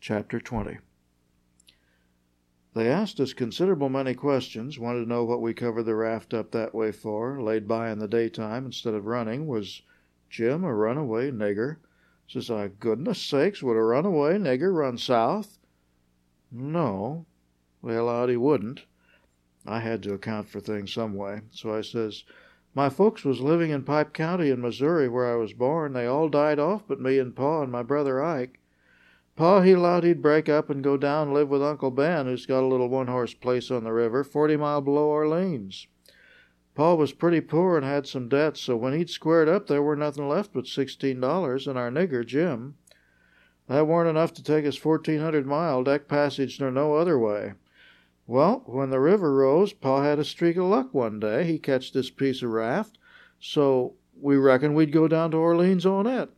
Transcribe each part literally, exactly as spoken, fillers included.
Chapter twenty. They asked us considerable many questions, wanted to know what we covered the raft up that way for, laid by in the daytime instead of running. Was Jim a runaway nigger? Says I, goodness sakes, would a runaway nigger run south? No, they allowed he wouldn't. I had to account for things some way, so I says, my folks was living in Pipe County in Missouri where I was born. They all died off but me and Pa and my brother Ike. Pa, he allowed he'd break up and go down and live with Uncle Ben, who's got a little one-horse place on the river, forty mile below Orleans. Pa was pretty poor and had some debts, so when he'd squared up, there were nothing left but sixteen dollars, and our nigger, Jim. That weren't enough to take us fourteen hundred mile, deck passage nor no other way. Well, when the river rose, Pa had a streak of luck one day. He catched this piece of raft, so we reckoned we'd go down to Orleans on it.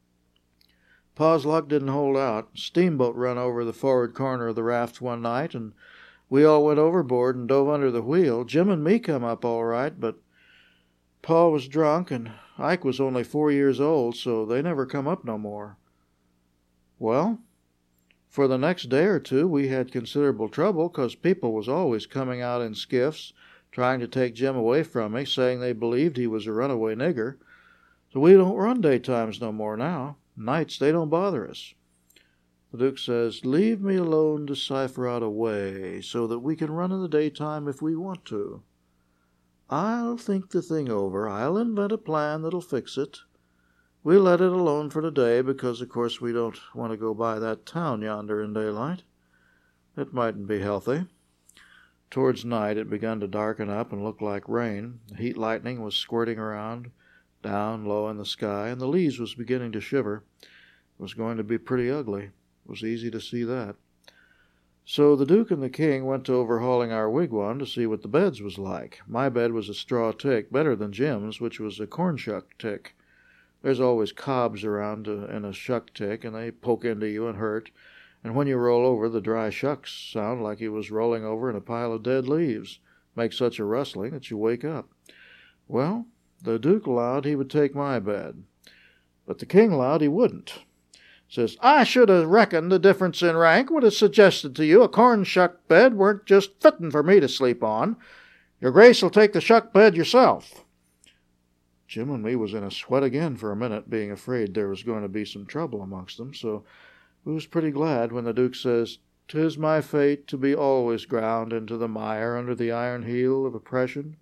Pa's luck didn't hold out. Steamboat run over the forward corner of the raft one night, and we all went overboard and dove under the wheel. Jim and me come up all right, but Pa was drunk, and Ike was only four years old, so they never come up no more. Well, for the next day or two we had considerable trouble, 'cause people was always coming out in skiffs, trying to take Jim away from me, saying they believed he was a runaway nigger. So we don't run daytimes no more now. Nights, they don't bother us. The Duke says, leave me alone to cipher out a way so that we can run in the daytime if we want to. I'll think the thing over. I'll invent a plan that'll fix it. We'll let it alone for today because, of course, we don't want to go by that town yonder in daylight. It mightn't be healthy. Towards night it begun to darken up and look like rain. The heat lightning was squirting around, down low in the sky, and the leaves was beginning to shiver. It was going to be pretty ugly. It was easy to see that. So the Duke and the King went to overhauling our wigwam to see what the beds was like. My bed was a straw tick, better than Jim's, which was a corn shuck tick. There's always cobs around in a shuck tick, and they poke into you and hurt, and when you roll over, the dry shucks sound like you was rolling over in a pile of dead leaves. Make such a rustling that you wake up. Well, the Duke allowed he would take my bed, but the King allowed he wouldn't. Says, I should have reckoned the difference in rank would have suggested to you a corn shuck bed weren't just fitting for me to sleep on. Your Grace will take the shuck bed yourself. Jim and me was in a sweat again for a minute, being afraid there was going to be some trouble amongst them, so we was pretty glad when the Duke says, "'Tis my fate to be always ground into the mire under the iron heel of oppression.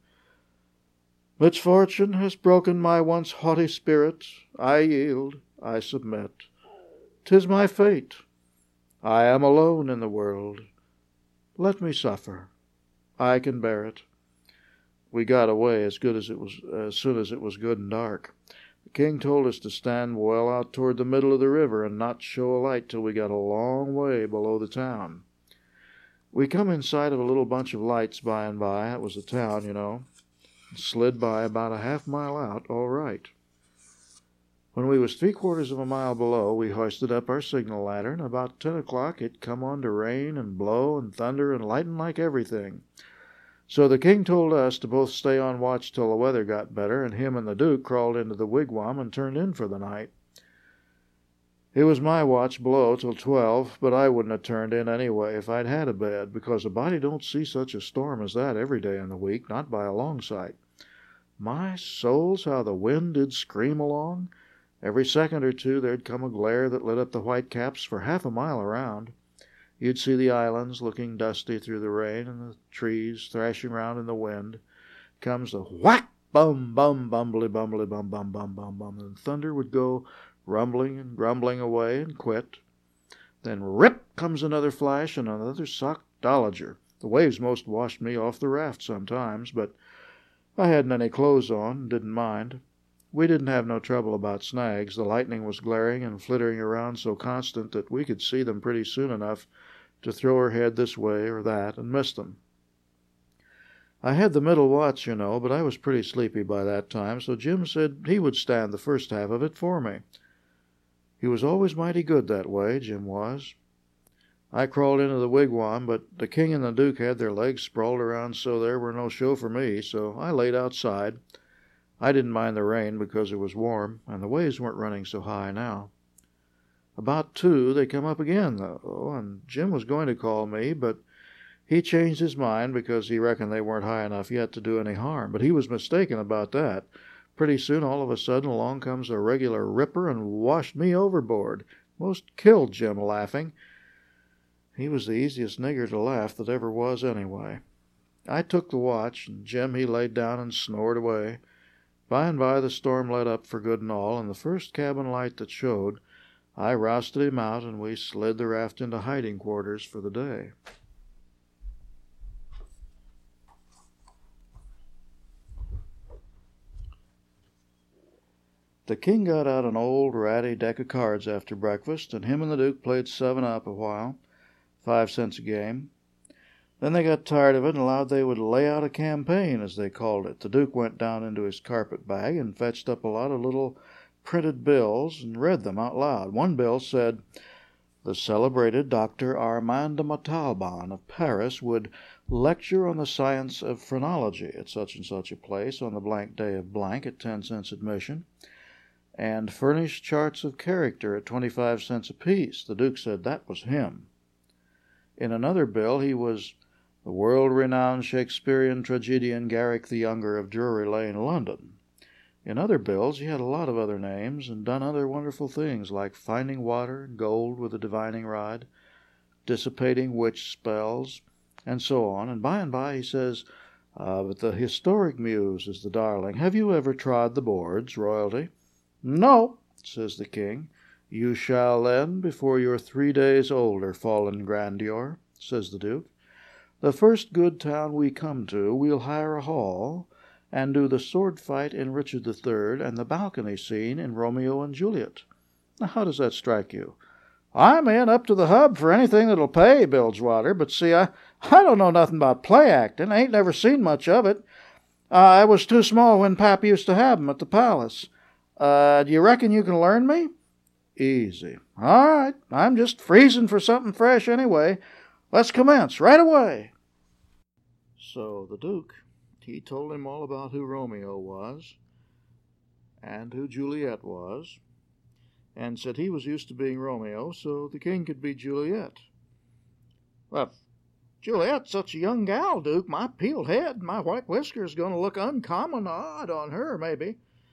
Misfortune has broken my once haughty spirit. I yield, I submit. 'Tis my fate. I am alone in the world. Let me suffer. I can bear it." We got away as good as it was, as soon as it was good and dark. The King told us to stand well out toward the middle of the river and not show a light till we got a long way below the town. We come in sight of a little bunch of lights by and by. It was the town, you know. Slid by about a half mile out, all right. When we was three-quarters of a mile below, we hoisted up our signal ladder, and about ten o'clock it come on to rain and blow and thunder and lighten like everything. So the King told us to both stay on watch till the weather got better, and him and the Duke crawled into the wigwam and turned in for the night. It was my watch below till twelve, but I wouldn't have turned in anyway if I'd had a bed, because a body don't see such a storm as that every day in the week, not by a long sight. My souls, how the wind did scream along! Every second or two there'd come a glare that lit up the white caps for half a mile around. You'd see the islands looking dusty through the rain, and the trees thrashing round in the wind. Comes the whack, bum, bum, bumbly, bumbly, bum, bum, bum, bum, bum, and thunder would go rumbling and grumbling away and quit. Then rip comes another flash and another sockdologer. The waves most washed me off the raft sometimes, but I hadn't any clothes on and didn't mind. We didn't have no trouble about snags. The lightning was glaring and flittering around so constant that we could see them pretty soon enough to throw her head this way or that and miss them. I had the middle watch, you know, but I was pretty sleepy by that time, so Jim said he would stand the first half of it for me. He was always mighty good that way, Jim was. I crawled into the wigwam, but the King and the Duke had their legs sprawled around so there were no show for me, so I laid outside. I didn't mind the rain because it was warm, and the waves weren't running so high now. About two, they come up again, though, and Jim was going to call me, but he changed his mind because he reckoned they weren't high enough yet to do any harm. But he was mistaken about that. Pretty soon, all of a sudden, along comes a regular ripper and washed me overboard. Most killed Jim laughing. He was the easiest nigger to laugh that ever was, anyway. I took the watch, and Jim he laid down and snored away. By and by the storm let up for good and all, and the first cabin light that showed, I rousted him out, and we slid the raft into hiding quarters for the day. The king got out an old, ratty deck of cards after breakfast, and him and the Duke played seven-up a while, five cents a game. Then they got tired of it and allowed they would lay out a campaign, as they called it. The Duke went down into his carpet bag and fetched up a lot of little printed bills and read them out loud. One bill said, "The celebrated Doctor Armand de Montalban of Paris would lecture on the science of phrenology at such and such a place on the blank day of blank at ten cents admission, and furnish charts of character at twenty-five cents apiece." The Duke said that was him. In another bill he was the world-renowned Shakespearean tragedian Garrick the Younger of Drury Lane, London. In other bills he had a lot of other names and done other wonderful things like finding water and gold with a divining rod, dissipating witch spells, and so on. And by and by he says, uh, but the historic muse is the darling. Have you ever trod the boards, royalty? "No," says the king. "You shall then, before you're three days older, fallen grandeur," says the Duke. "The first good town we come to, we'll hire a hall, and do the sword fight in Richard the Third and the balcony scene in Romeo and Juliet. Now, how does that strike you?" "I'm in up to the hub for anything that'll pay," Bilgewater, "but see, I, I don't know nothing about play acting. I ain't never seen much of it. Uh, I was too small when Pap used to have 'em at the palace. Uh, do you reckon you can learn me?" "Easy." "All right. I'm just freezing for something fresh anyway. Let's commence right away." So the Duke, he told him all about who Romeo was and who Juliet was, and said he was used to being Romeo, so the king could be Juliet. "Well, Juliet's such a young gal, Duke. My peeled head and my white whiskers going to look uncommon odd on her, maybe."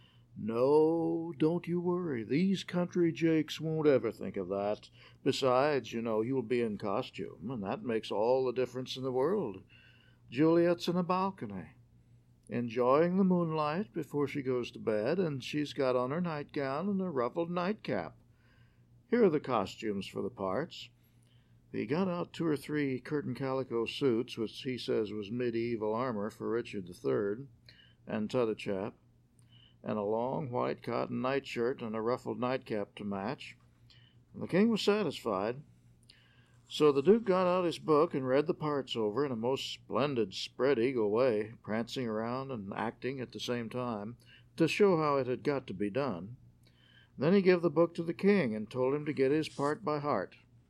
"No, don't you worry. These country jakes won't ever think of that. Besides, you know, you'll be in costume, and that makes all the difference in the world. Juliet's in a balcony, enjoying the moonlight before she goes to bed, and she's got on her nightgown and a ruffled nightcap. Here are the costumes for the parts." He got out two or three curtain calico suits, which he says was medieval armor for Richard the Third, and t'other chap, and a long white cotton nightshirt and a ruffled nightcap to match. And the king was satisfied. So the Duke got out his book and read the parts over in a most splendid spread-eagle way, prancing around and acting at the same time, to show how it had got to be done. Then he gave the book to the king and told him to get his part by heart.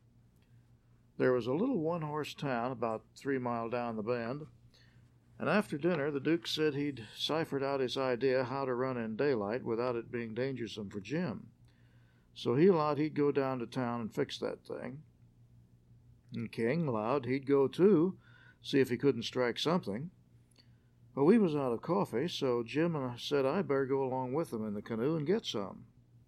There was a little one-horse town about three mile down the bend, and after dinner the Duke said he'd ciphered out his idea how to run in daylight without it being dangersome for Jim. So he allowed he'd go down to town and fix that thing. And King allowed he'd go too, see if he couldn't strike something. But we was out of coffee, so Jim said I'd better go along with him in the canoe and get some.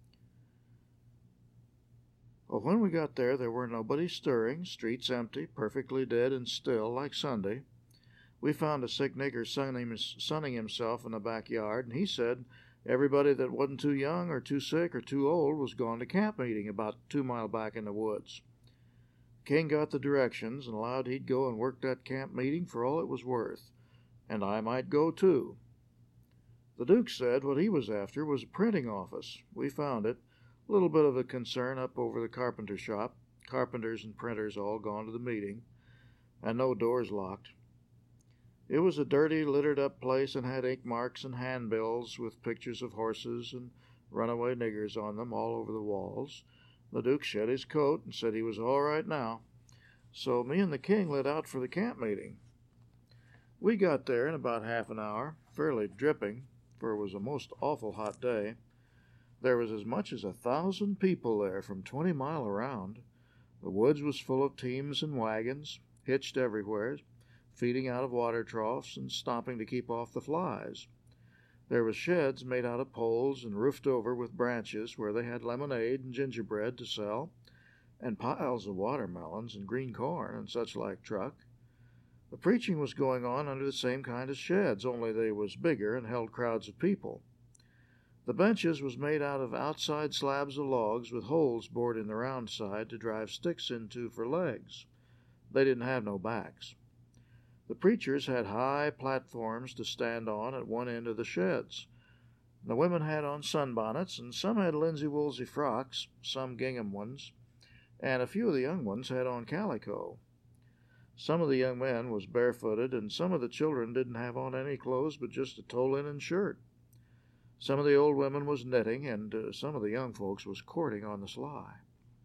Well, when we got there, there weren't nobody stirring, streets empty, perfectly dead and still, like Sunday. We found a sick nigger sunning himself in the backyard, and he said everybody that wasn't too young or too sick or too old was gone to camp meeting about two mile back in the woods. King got the directions and allowed he'd go and work that camp meeting for all it was worth, and I might go too. The Duke said what he was after was a printing office. We found it, a little bit of a concern up over the carpenter shop, carpenters and printers all gone to the meeting, and no doors locked. It was a dirty, littered-up place and had ink marks and handbills with pictures of horses and runaway niggers on them all over the walls. The Duke shed his coat and said he was all right now. So me and the king lit out for the camp meeting. We got there in about half an hour, fairly dripping, for it was a most awful hot day. There was as much as a thousand people there from twenty mile around. The woods was full of teams and wagons, hitched everywhere, feeding out of water troughs and stopping to keep off the flies. There was sheds made out of poles and roofed over with branches where they had lemonade and gingerbread to sell, and piles of watermelons and green corn and such like truck. The preaching was going on under the same kind of sheds, only they was bigger and held crowds of people. The benches was made out of outside slabs of logs with holes bored in the round side to drive sticks into for legs. They didn't have no backs. The preachers had high platforms to stand on at one end of the sheds. The women had on sunbonnets, and some had linsey-woolsey frocks, some gingham ones, and a few of the young ones had on calico. Some of the young men was barefooted, and some of the children didn't have on any clothes but just a tow linen shirt. Some of the old women was knitting, and uh, some of the young folks was courting on the sly.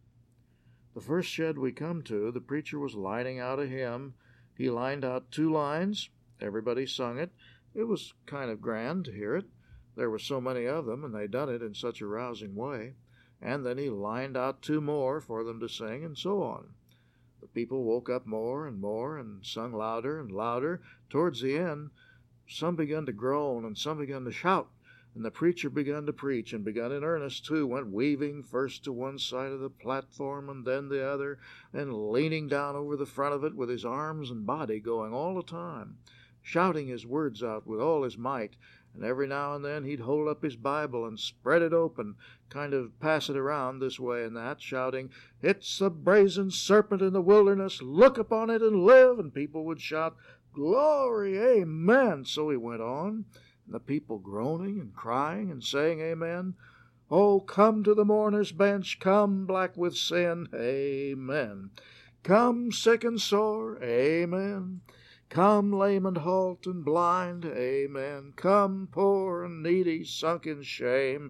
The first shed we come to, the preacher was lining out a hymn. He lined out two lines. Everybody sung it. It was kind of grand to hear it. There were so many of them, and they done it in such a rousing way. And then he lined out two more for them to sing, and so on. The people woke up more and more and sung louder and louder. Towards the end, some begun to groan and some begun to shout. And the preacher begun to preach, and begun in earnest, too, went weaving first to one side of the platform and then the other, and leaning down over the front of it with his arms and body going all the time, shouting his words out with all his might, and every now and then he'd hold up his Bible and spread it open, kind of pass it around this way and that, shouting, "It's the brazen serpent in the wilderness, look upon it and live," and people would shout, "Glory, amen." So he went on, and the people groaning and crying and saying amen. "Oh, come to the mourner's bench, come black with sin, amen. Come sick and sore, amen. Come lame and halt and blind, amen. Come poor and needy, sunk in shame,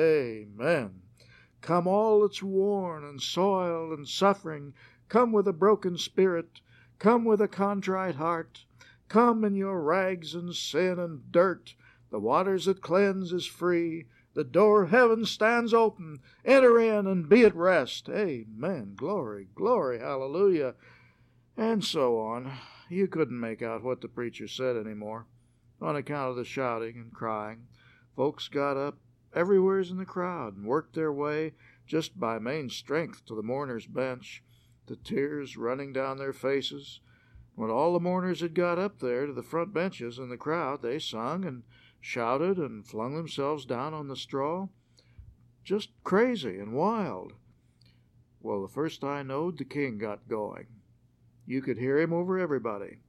amen. Come all that's worn and soiled and suffering, come with a broken spirit, come with a contrite heart. Come in your rags and sin and dirt. The waters that cleanse is free. The door of heaven stands open. Enter in and be at rest. Amen. Glory, glory, hallelujah." And so on. You couldn't make out what the preacher said any more, on account of the shouting and crying. Folks got up everywheres in the crowd and worked their way just by main strength to the mourner's bench, the tears running down their faces. When all the mourners had got up there to the front benches in the crowd, they sung and shouted and flung themselves down on the straw, just crazy and wild. Well, the first I knowed, the king got going. You could hear him over everybody.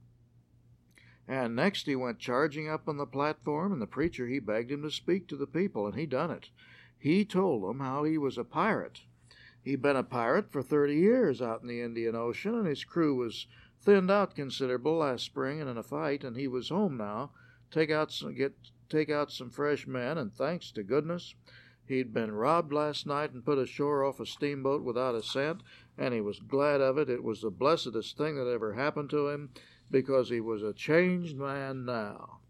And next he went charging up on the platform, and the preacher, he begged him to speak to the people, and he done it. He told them how he was a pirate. He'd been a pirate for thirty years out in the Indian Ocean, and his crew was thinned out considerable last spring in a fight, and he was home now, take out some, get take out some fresh men, and thanks to goodness, he'd been robbed last night and put ashore off a steamboat without a cent, and he was glad of it. It was the blessedest thing that ever happened to him, because he was a changed man now.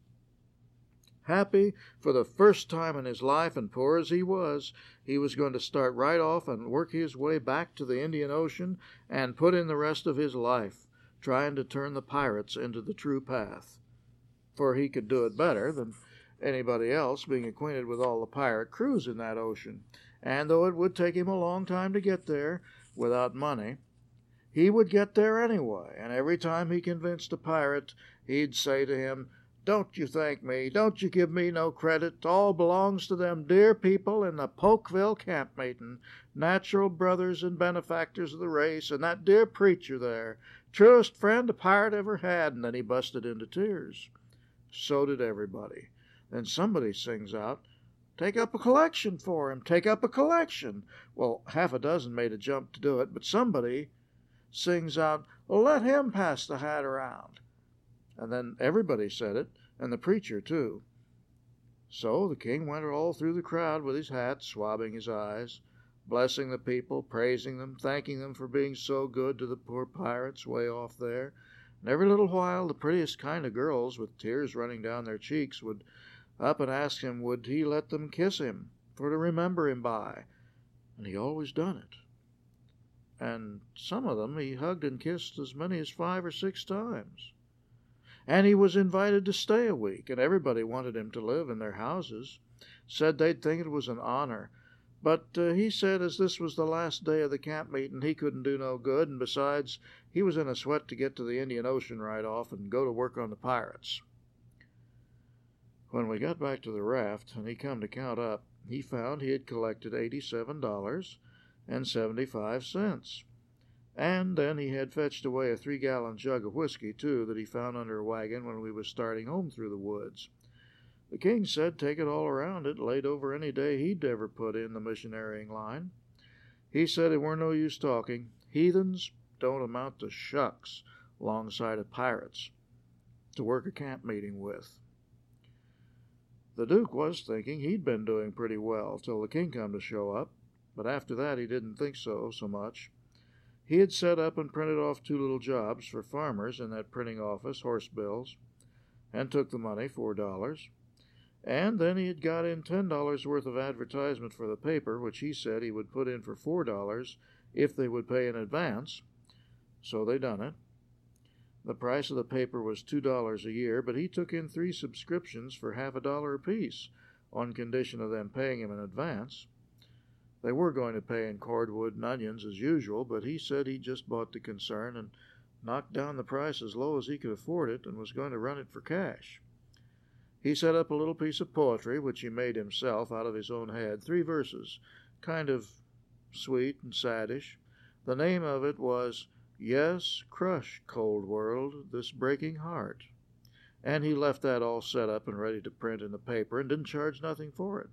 Happy for the first time in his life, and poor as he was, he was going to start right off and work his way back to the Indian Ocean and put in the rest of his life trying to turn the pirates into the true path. For he could do it better than anybody else, being acquainted with all the pirate crews in that ocean. And though it would take him a long time to get there, without money, he would get there anyway, and every time he convinced a pirate, he'd say to him, "Don't you thank me, don't you give me no credit, all belongs to them dear people in the Polkville camp meeting, natural brothers and benefactors of the race, and that dear preacher there, truest friend a pirate ever had," and then he busted into tears. So did everybody. Then somebody sings out, "Take up a collection for him, take up a collection." Well, half a dozen made a jump to do it, but somebody sings out, "Well, let him pass the hat around." And then everybody said it, and the preacher too. So the king went all through the crowd with his hat, swabbing his eyes, blessing the people, praising them, thanking them for being so good to the poor pirates way off there. And every little while the prettiest kind of girls, with tears running down their cheeks, would up and ask him would he let them kiss him. for to remember him by, and he always done it. And some of them he hugged and kissed as many as five or six times. And he was invited to stay a week, and everybody wanted him to live in their houses, said they'd think it was an honor. But uh, he said as this was the last day of the camp meeting, he couldn't do no good, and besides, he was in a sweat to get to the Indian Ocean right off and go to work on the pirates. When we got back to the raft, and he come to count up, he found he had collected eighty-seven dollars and seventy-five cents. And then he had fetched away a three-gallon jug of whiskey, too, that he found under a wagon when we was starting home through the woods. The king said take it all around it, laid over any day he'd ever put in the missionarying line. He said it weren't no use talking. Heathens don't amount to shucks alongside of pirates to work a camp meeting with. The Duke was thinking he'd been doing pretty well till the king come to show up, but after that he didn't think so so much. He had set up and printed off two little jobs for farmers in that printing office, horse bills, and took the money, four dollars. And then he had got in ten dollars worth of advertisement for the paper, which he said he would put in for four dollars if they would pay in advance. So they done it. The price of the paper was two dollars a year, but he took in three subscriptions for half a dollar apiece, on condition of them paying him in advance. They were going to pay in cordwood and onions as usual, but he said he just bought the concern and knocked down the price as low as he could afford it and was going to run it for cash. He set up a little piece of poetry, which he made himself out of his own head, three verses, kind of sweet and saddish. The name of it was, "Yes, crush, cold world, this breaking heart." And he left that all set up and ready to print in the paper and didn't charge nothing for it.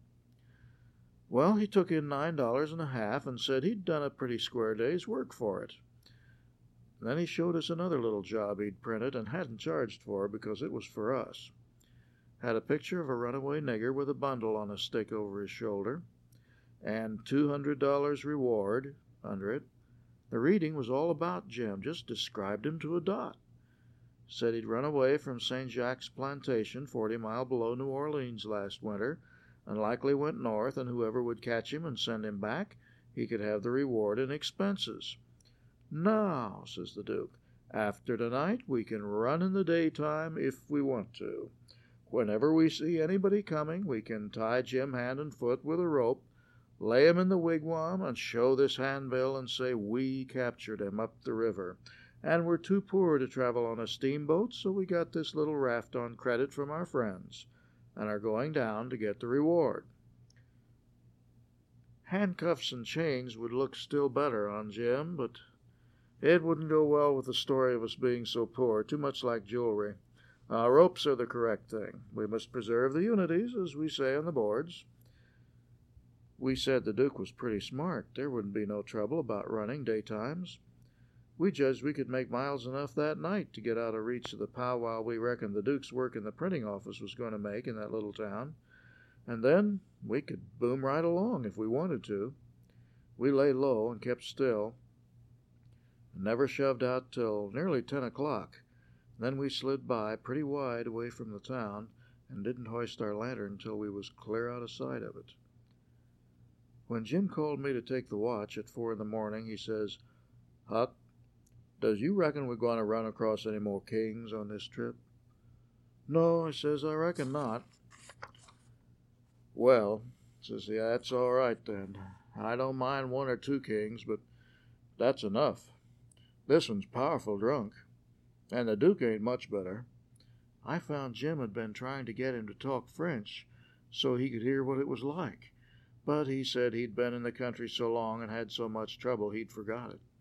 Well, he took in nine dollars and a half and said he'd done a pretty square day's work for it. Then he showed us another little job he'd printed and hadn't charged for because it was for us. Had a picture of a runaway nigger with a bundle on a stick over his shoulder, and two hundred dollars reward under it. The reading was all about Jim, just described him to a dot. Said he'd run away from Saint Jacques Plantation, forty mile below New Orleans last winter, and likely went north, and whoever would catch him and send him back, he could have the reward and expenses. "Now," says the Duke, "after tonight we can run in the daytime if we want to. Whenever we see anybody coming, we can tie Jim hand and foot with a rope, lay him in the wigwam, and show this handbill and say we captured him up the river. And we're too poor to travel on a steamboat, so we got this little raft on credit from our friends, and are going down to get the reward." Handcuffs and chains would look still better on Jim, but it wouldn't go well with the story of us being so poor, too much like jewelry. Uh, ropes are the correct thing. We must preserve the unities, as we say on the boards. We said the Duke was pretty smart. There wouldn't be no trouble about running daytimes. We judged we could make miles enough that night to get out of reach of the powwow we reckoned the Duke's work in the printing office was going to make in that little town. And then we could boom right along if we wanted to. We lay low and kept still, and never shoved out till nearly ten o'clock. Then we slid by pretty wide away from the town and didn't hoist our lantern until we was clear out of sight of it. When Jim called me to take the watch at four in the morning, he says, "Huck, does you reckon we're going to run across any more kings on this trip?" "No," I says, "I reckon not." "Well," says he, "that's all right then. I don't mind one or two kings, but that's enough. This one's powerful drunk, and the Duke ain't much better." I found Jim had been trying to get him to talk French so he could hear what it was like, but he said he'd been in the country so long and had so much trouble he'd forgot it.